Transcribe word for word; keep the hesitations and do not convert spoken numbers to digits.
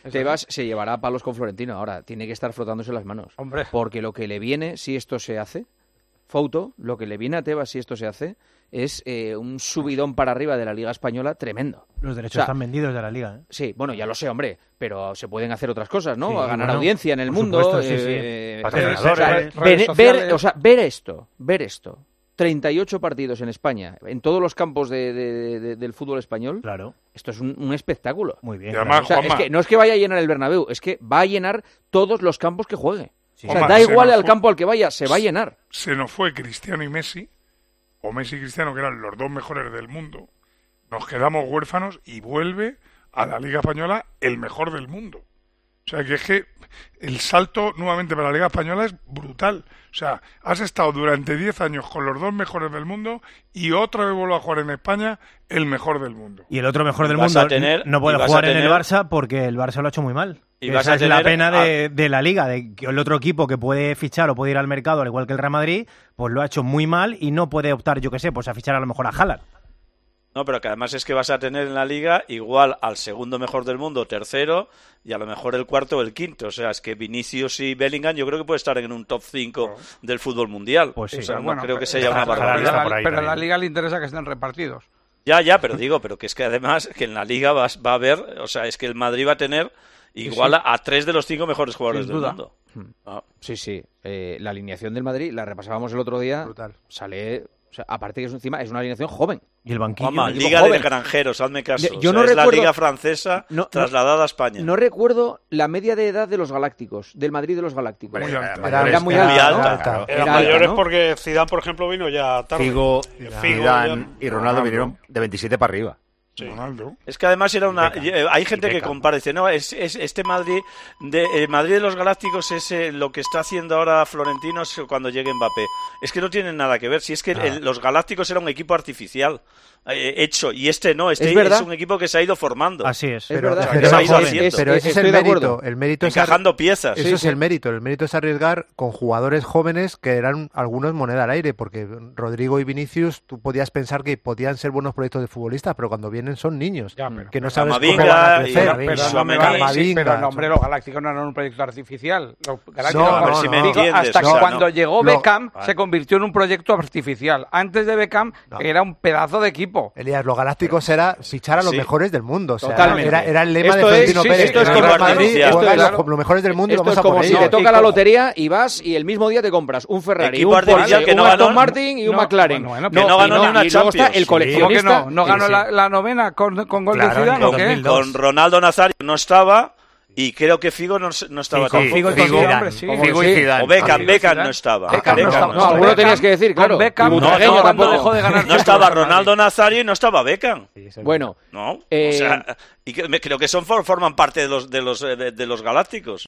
Tebas se llevará palos con Florentino. Ahora, tiene que estar frotándose las manos. Hombre. Porque lo que le viene, si esto se hace, Fouto, lo que le viene a Tebas si esto se hace, es eh, un subidón para arriba de la Liga Española tremendo. Los derechos O sea, están vendidos de la Liga, ¿eh? Sí, bueno, ya lo sé, hombre, pero se pueden hacer otras cosas, ¿no? Sí, a ganar bueno, audiencia en el por mundo. supuesto, sí, sí. eh, Patrocinadores, o sea, redes ver, sociales. ver, o sea, ver esto, ver esto. treinta y ocho partidos en España, en todos los campos de, de, de, del fútbol español. Claro. Esto es un, un espectáculo. Muy bien. Y además, O sea, Juanma, es que no es que vaya a llenar el Bernabéu, es que va a llenar todos los campos que juegue. Sí. O sea, Juanma, da se igual nos al fue- campo al que vaya, se va a llenar. se nos fue Cristiano y Messi, o Messi y Cristiano, que eran los dos mejores del mundo. Nos quedamos huérfanos y vuelve a la Liga Española el mejor del mundo. O sea, que es que el salto nuevamente para la Liga Española es brutal. O sea, has estado durante diez años con los dos mejores del mundo y otra vez vuelvo a jugar en España el mejor del mundo. Y el otro mejor del Vas mundo a tener- no puede y vas jugar a en el tener- Barça porque el Barça lo ha hecho muy mal. Y Y vas esa a es la tener pena a- de, de la Liga, de que el otro equipo que puede fichar o puede ir al mercado, al igual que el Real Madrid, pues lo ha hecho muy mal y no puede optar, yo qué sé, pues a fichar a lo mejor a Haaland. No, pero que además es que vas a tener en la Liga igual al segundo mejor del mundo, tercero, y a lo mejor el cuarto o el quinto. O sea, es que Vinicius y Bellingham yo creo que puede estar en un top cinco del fútbol mundial. Pues sí. O sea, Pero no bueno, creo que pero- sea una Ojalá Pero, barbaridad. está a por la, ahí pero a la también. Liga le interesa que estén repartidos. Ya, ya, pero digo, pero que es que además que en la Liga vas, va a haber, o sea, es que el Madrid va a tener igual sí. a, a tres de los cinco mejores jugadores Sin del duda. mundo. Ah. Sí, sí. Eh, la alineación del Madrid, la repasábamos el otro día, Brutal. sale... O sea, aparte que es encima, es una alineación joven. Y el banquillo. Juanma, un equipo Liga joven. de Granjeros, hazme caso. Yo- O yo sea, no es la recuerdo- Liga francesa No, no- trasladada a España. No recuerdo la media de edad de los Galácticos, del Madrid de los Galácticos. Muy alta. Era, era muy Era alta, alta, ¿no? claro. Era Eran alta, mayores ¿no? porque Zidane, por ejemplo, vino ya tarde. Figo, Figo, Zidane ya- y Ronaldo vinieron de veintisiete para arriba. Sí. Ronaldo. Es que además era una. Beckham. eh, Hay gente Y que Beckham. compara, dice, no, es, es este Madrid de eh, Madrid de los Galácticos es eh, lo que está haciendo ahora Florentino es cuando llegue Mbappé. Es que no tienen nada que ver. Si es que el- los Galácticos era un equipo artificial eh, hecho y este no, este Es es, verdad. un equipo que se ha ido formando, Así es. Es Pero, verdad. pero, que se ha ido es- haciendo. pero ese es Estoy el de acuerdo. mérito. El mérito es ar- encajando piezas. Eso Sí, es sí. el mérito. El mérito es arriesgar con jugadores jóvenes que eran algunos moneda al aire, porque Rodrigo y Vinicius, tú podías pensar que podían ser buenos proyectos de futbolistas, pero cuando vienen son niños, Ya, pero- que no sabes cómo Camavinga van a y- crecer. Pero, Eso no me me vale, cae. sí, Camavinga, pero no, hombre, los Galácticos no eran un proyecto artificial. Los Galácticos, No, a ver si me digo, entiendes, hasta o que sea, cuando no. llegó No. Beckham se convirtió en un proyecto artificial. Antes de Beckham No. era un pedazo de equipo. Elías, los Galácticos era fichar a los Sí. mejores del mundo. O sea, Totalmente. era, era el lema Esto de es- Florentino sí, Pérez. esto es En como Real Madrid artificial. juegan Esto es- los, los mejores del mundo y Esto vamos es a por como si ellos. te toca Y la co- lotería y vas y el mismo día te compras un Ferrari, Equipo un artificial Porsche, que un no Aston ganó- Martin y un no, McLaren. bueno, bueno, que no ganó y ni una y luego está Champions. el Sí. ¿Cómo que coleccionista. no? ¿No ganó sí. La, la novena con, con gol Claro, de Zidane o en qué? dos mil dos. Con Ronaldo Nazario no estaba y creo que Figo no, no estaba Sí, con tampoco. Figo y Sí, con hombre, Zidane. sí. Figo y Sí. Zidane. O Beckham, Figo y Beckham Zidane. no estaba. Beckham no estaba. No, alguno tenías que decir, claro. Con Beckham, Y No, Butragueño no, tampoco. no, dejó de ganar no estaba títulos en Ronaldo Madrid. Nazario y no estaba Beckham. Bueno, No, Eh, o sea, y que, me- creo que son for- forman parte de los de los eh, de, de los Galácticos.